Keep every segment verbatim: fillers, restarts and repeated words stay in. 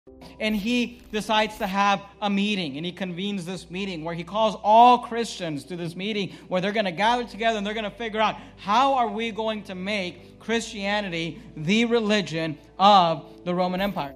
And he decides to have a meeting, and he convenes this meeting where he calls all Christians to this meeting where they're going to gather together and they're going to figure out how are we going to make Christianity the religion of the Roman Empire.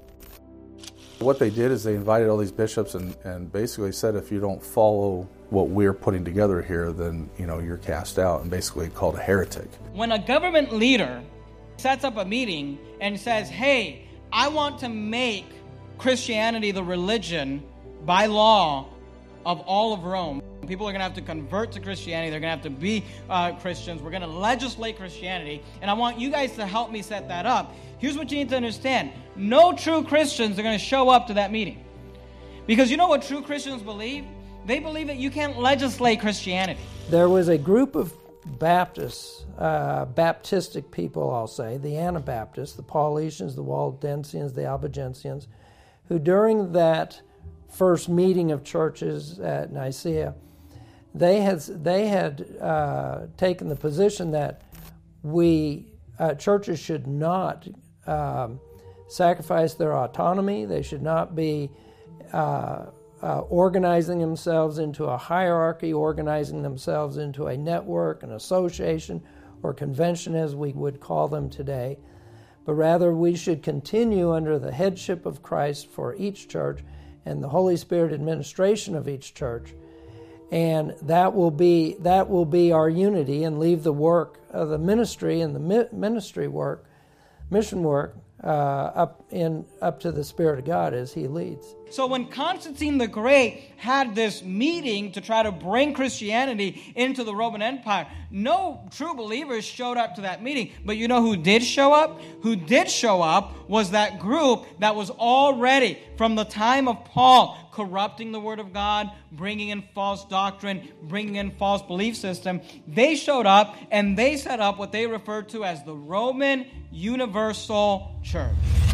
What they did is they invited all these bishops and, and basically said, if you don't follow what we're putting together here, then, you know, you're cast out, and basically called a heretic. When a government leader sets up a meeting and says, hey, I want to make Christianity the religion by law of all of Rome. People are going to have to convert to Christianity. They're going to have to be uh, Christians. We're going to legislate Christianity. And I want you guys to help me set that up. Here's what you need to understand. No true Christians are going to show up to that meeting. Because you know what true Christians believe? They believe that you can't legislate Christianity. There was a group of Baptists, uh, Baptistic people, I'll say, the Anabaptists, the Paulicians, the Waldensians, the Albigensians, who during that first meeting of churches at Nicaea, they had they had uh, taken the position that we uh, churches should not um, sacrifice their autonomy. They should not be uh, uh, organizing themselves into a hierarchy, organizing themselves into a network, an association, or convention, as we would call them today. But rather we should continue under the headship of Christ for each church and the Holy Spirit administration of each church. And that will be that will be our unity, and leave the work of the ministry and the mi- ministry work, mission work, uh, up in up to the Spirit of God as He leads. So when Constantine the Great had this meeting to try to bring Christianity into the Roman Empire, no true believers showed up to that meeting. But you know who did show up? Who did show up was that group that was already, from the time of Paul, corrupting the Word of God, bringing in false doctrine, bringing in false belief system. They showed up and they set up what they referred to as the Roman Universal Church.